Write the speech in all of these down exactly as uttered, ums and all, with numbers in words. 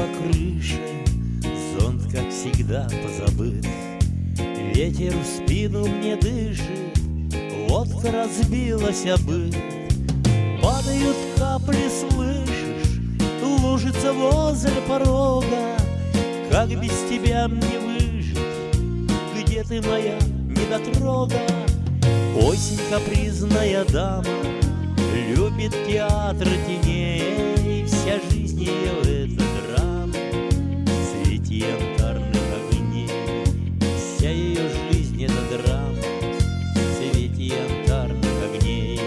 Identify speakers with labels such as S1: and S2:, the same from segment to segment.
S1: крыше, зонт, как всегда, позабыт. Ветер в спину мне дышит, лодка разбилась о быт. Падают капли, слышишь, лужица возле порога. Как без тебя мне выжить? Где ты, моя недотрога? Осень, капризная дама, любит театр теней. Вся жизнь ее — это драма в свете янтарных огней. Вся ее жизнь — это драма в свете янтарных огней.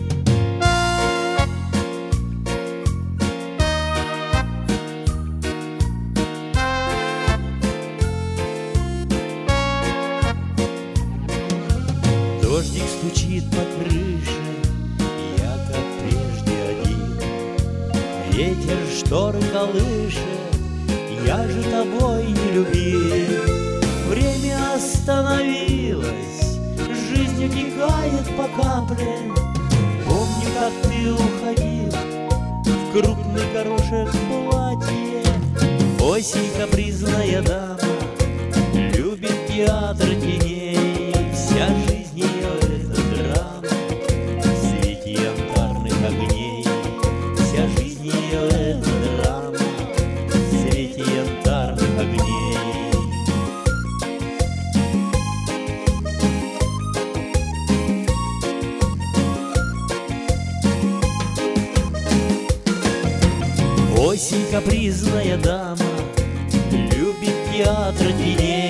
S1: Дождик стучит по крыше, я как прежде один. Ветер шторы колышет, я же тобой не любил. Время остановилось, жизнь утекает по капле. Помню, как ты уходил в крупный горошек платье. Осень, капризная дама, любит театр теней. Вся жизнь ее — это драма в свете янтарных огней. Вся жизнь ее — это драма в свете янтарных огней. Осень, капризная дама, любит театр теней.